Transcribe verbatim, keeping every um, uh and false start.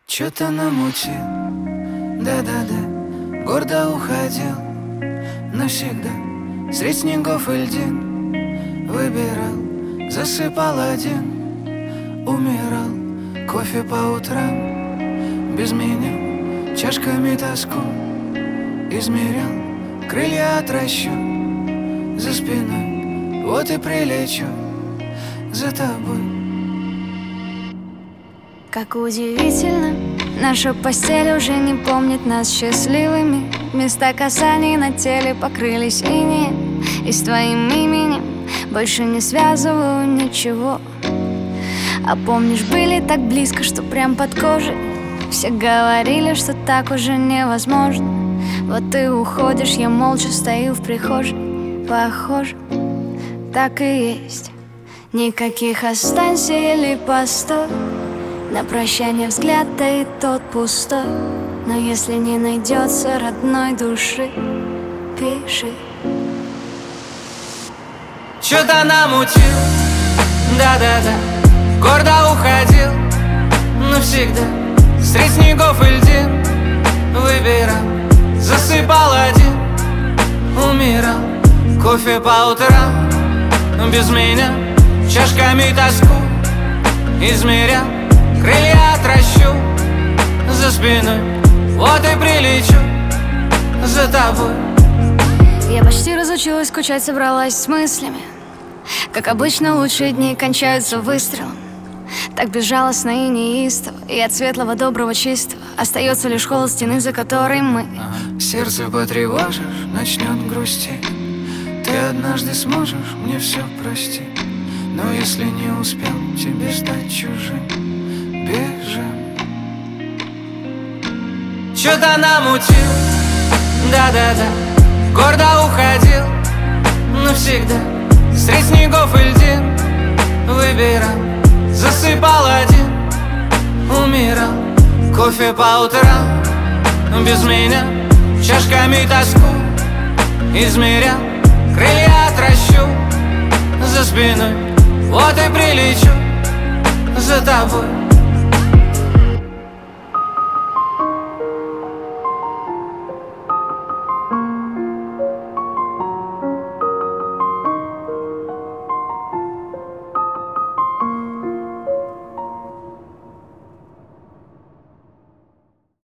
Чё-то намутил, да-да-да, гордо уходил навсегда. Средь снегов и льдин выбирал, засыпал один, умирал. Кофе по утрам без меня, чашками тоску измерял. Крылья отращу за спиной, вот и прилечу за тобой. Как удивительно, наша постель уже не помнит нас счастливыми. Места касаний на теле покрылись инеем, и с твоим именем больше не связываю ничего. А помнишь, были так близко, что прям под кожей. Все говорили, что так уже невозможно. Вот ты уходишь, я молча стою в прихожей. Похоже, так и есть. Никаких останься или постой. На прощание взгляд, да и тот пустой. Но если не найдется родной души, пиши. Чё-то намутил, да-да-да, гордо уходил навсегда. Средь снегов и льдин выбирал, засыпал один, умирал. Кофе по утрам без меня, чашками тоску измерял. Крылья отращу за спиной, вот и прилечу за тобой. Я почти разучилась скучать, собралась с мыслями. Как обычно, лучшие дни кончаются выстрелом. Так безжалостно и неистово, и от светлого, доброго, чистого остается лишь холод стены, за которой мы. ага. Сердце потревожишь, начнет грустить. Ты однажды сможешь мне все простить. Но если не успел тебе стать чужим, бежим. Чё-то намутил, да-да-да, гордо уходил навсегда. Средь снегов и льдин выбирал, засыпал один, умирал. Кофе по утрам без меня, чашками тоску измерял. Крылья отращу за спиной, вот и прилечу за тобой.